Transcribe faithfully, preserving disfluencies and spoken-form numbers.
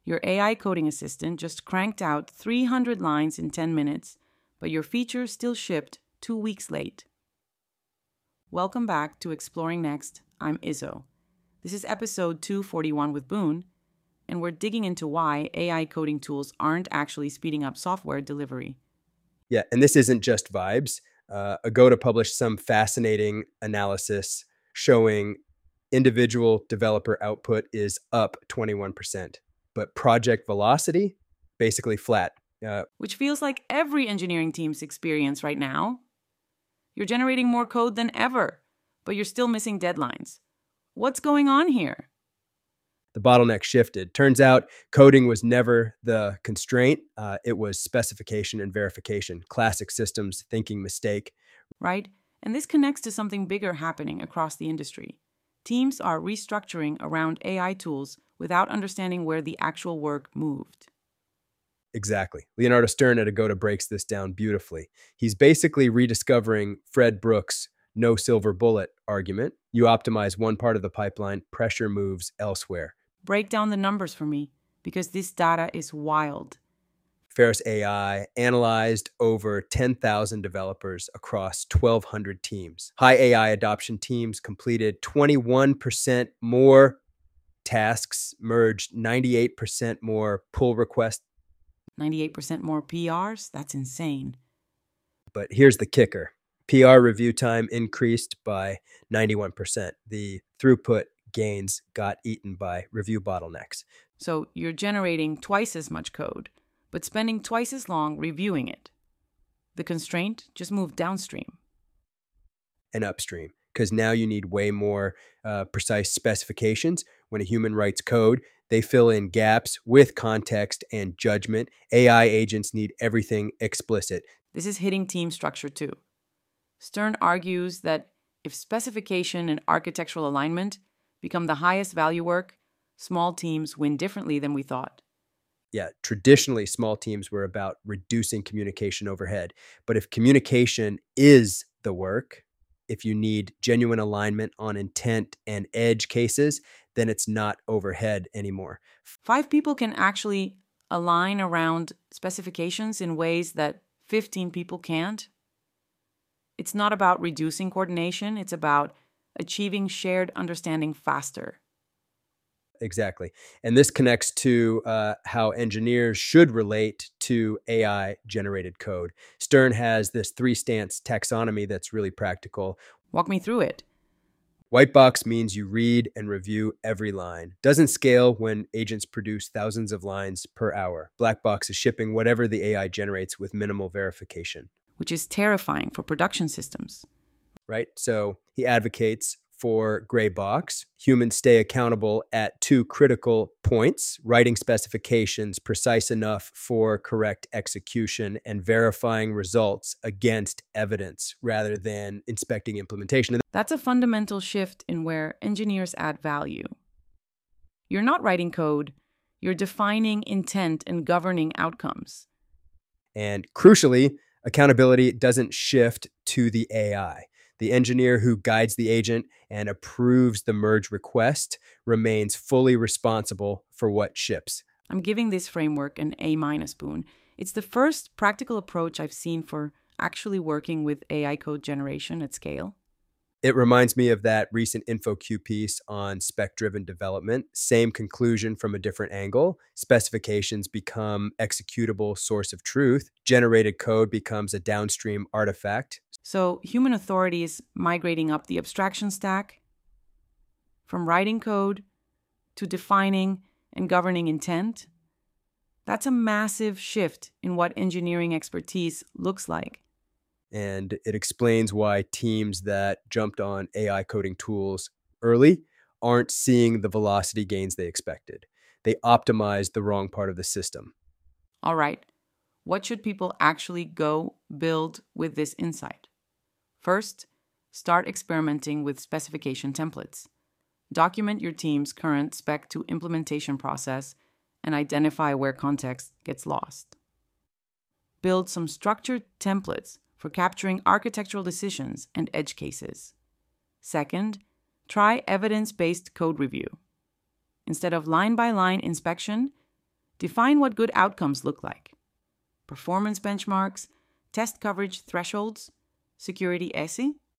Your A I coding assistant just cranked out three hundred lines in ten minutes, but your feature still shipped two weeks late. Welcome back to Exploring Next. I'm Izzo. This is episode two forty-one with Boone, and we're digging into why A I coding tools aren't actually speeding up software delivery. Yeah, and this isn't just vibes. Uh, Agoda published some fascinating analysis showing individual developer output is up twenty-one percent, but project velocity basically flat. Uh, Which feels like every engineering team's experience right now. You're generating more code than ever, but you're still missing deadlines. What's going on here? The bottleneck shifted. Turns out coding was never the constraint. Uh, it was specification and verification. Classic systems thinking mistake. Right? And this connects to something bigger happening across the industry. Teams are restructuring around A I tools without understanding where the actual work moved. Exactly. Leonardo Stern at Agoda breaks this down beautifully. He's basically rediscovering Fred Brooks' no silver bullet argument. You optimize one part of the pipeline, pressure moves elsewhere. Break down the numbers for me, because this data is wild. Ferris A I analyzed over ten thousand developers across twelve hundred teams. High A I adoption teams completed twenty-one percent more tasks, merged ninety-eight percent more pull requests. ninety-eight percent more P Rs? That's insane. But here's the kicker. P R review time increased by ninety-one percent. The throughput gains got eaten by review bottlenecks. So you're generating twice as much code, but spending twice as long reviewing it. The constraint just moved downstream. And upstream, because now you need way more uh, precise specifications. When a human writes code, they fill in gaps with context and judgment. A I agents need everything explicit. This is hitting team structure too. Stern argues that if specification and architectural alignment become the highest value work, small teams win differently than we thought. Yeah, traditionally, small teams were about reducing communication overhead. But if communication is the work, if you need genuine alignment on intent and edge cases, then it's not overhead anymore. Five people can actually align around specifications in ways that fifteen people can't. It's not about reducing coordination, it's about achieving shared understanding faster. Exactly. And this connects to uh, how engineers should relate to A I-generated code. Stern has this three-stance taxonomy that's really practical. Walk me through it. White box means you read and review every line. Doesn't scale when agents produce thousands of lines per hour. Black box is shipping whatever the A I generates with minimal verification. Which is terrifying for production systems. Right? So he advocates for gray box. Humans stay accountable at two critical points: writing specifications precise enough for correct execution and verifying results against evidence rather than inspecting implementation. That's a fundamental shift in where engineers add value. You're not writing code, you're defining intent and governing outcomes. And crucially, accountability doesn't shift to the A I. The engineer who guides the agent and approves the merge request remains fully responsible for what ships. I'm giving this framework an A minus, Boone. It's the first practical approach I've seen for actually working with A I code generation at scale. It reminds me of that recent InfoQ piece on spec-driven development. Same conclusion from a different angle. Specifications become executable source of truth. Generated code becomes a downstream artifact. So human authority is migrating up the abstraction stack from writing code to defining and governing intent. That's a massive shift in what engineering expertise looks like. And it explains why teams that jumped on A I coding tools early aren't seeing the velocity gains they expected. They optimized the wrong part of the system. All right, what should people actually go build with this insight? First, start experimenting with specification templates. Document your team's current spec to implementation process and identify where context gets lost. Build some structured templates for capturing architectural decisions and edge cases. Second, try evidence-based code review. Instead of line-by-line inspection, Define what good outcomes look like. Performance benchmarks, test coverage thresholds, security E S I,